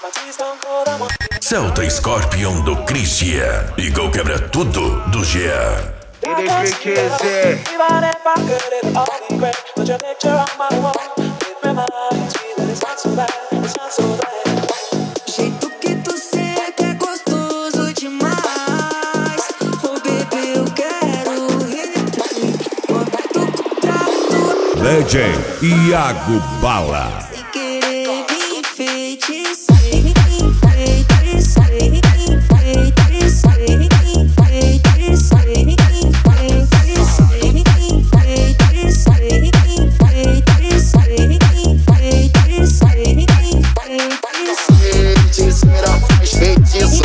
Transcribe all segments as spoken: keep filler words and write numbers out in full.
Celta Scorpion do Christian. Igor quebra tudo do Jean. Ele que quiser. Jeito que tu senta é gostoso demais. Oh bebê, eu quero repetir. Quando tu trato D J Iago Bala. sem querer me enfeitiçei, me enfeitiçei, me enfeitiçei, me enfeitiçei, me enfeitiçei, me enfeitiçei, me enfeitiçei, me enfeitiçei, me enfeitiçei. Feiticeira faz feitiço.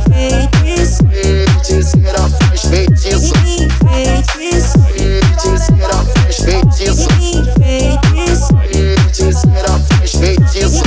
Feiticeira faz feitiço. Feiticeira faz feitiço. Feiticeira faz feitiço.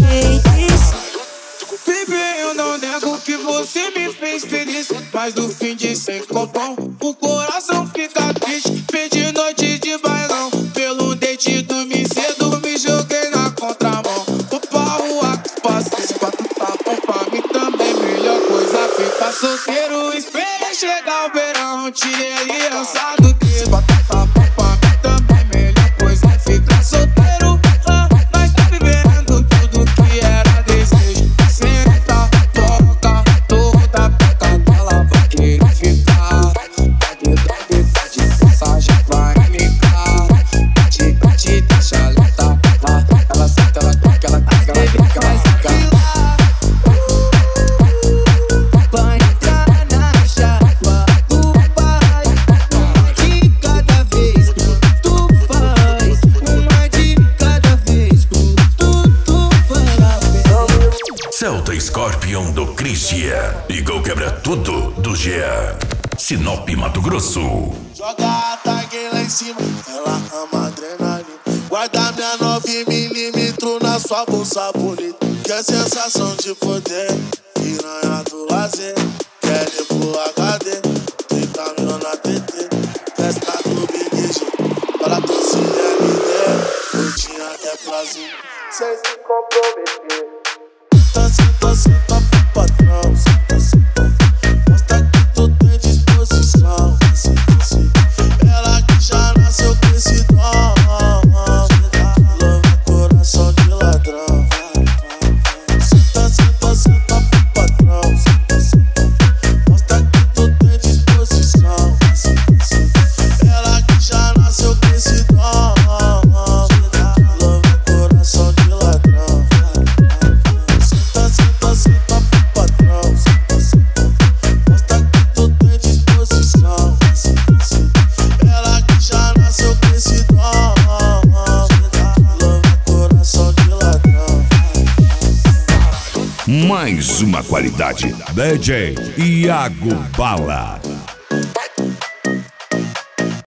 Baby, eu não nego que você me fez feliz, mas no fim de sem copão o coração fica triste. Perdi noite de bailão, pelo date dormi cedo, me joguei na contramão. Tô pra rua que passei, pra tu tá bom pra mim também. Melhor coisa ficar solteiro, espera chegar o verão. Tirei aliançado que pra tu tá bom pra mim também. Melhor coisa ficar solteiro, ah, nós tá vivendo tudo que era desejo. Senta, toca, toda peca dela vai querer ficar. Pode dar detalhe de passagem pra imitar. Te, te deixa lenta lá. Ela senta, ela toca, ela toca, ela brinca, ela fica. Vai entrar na chapa do pai. Uma de cada vez tu faz. Uma de cada vez tu, tu faz. Celta Scorpion do Christian. Igor quebra tudo do Jean. Sinop, Mato Grosso. Joga a tag lá em cima, ela ama adrenalina. Guarda minha nove milímetros na sua bolsa bonita. Quer sensação de poder, piranha do lazer. Quer ir pro H D, trinta mil na T T. Festa do Big G, para torcida L D. Curtinha até prazer, sem se comprometer. Senta, senta, senta pro patrão. Senta, senta, mostra que tu tem disposição. Ela que já nasceu com esse dom. Louva coração de ladrão. Senta, senta, senta pro patrão. Senta, senta, mostra que tu tem disposição. Ela que já nasceu com esse dom. Louva coração de ladrão. Senta, senta, senta pro patrão. Senta, senta, mostra que tu tem disposição. Ela que já nasceu com esse dom. Louva coração de ladrão. Mais uma qualidade. D J Iago Bala.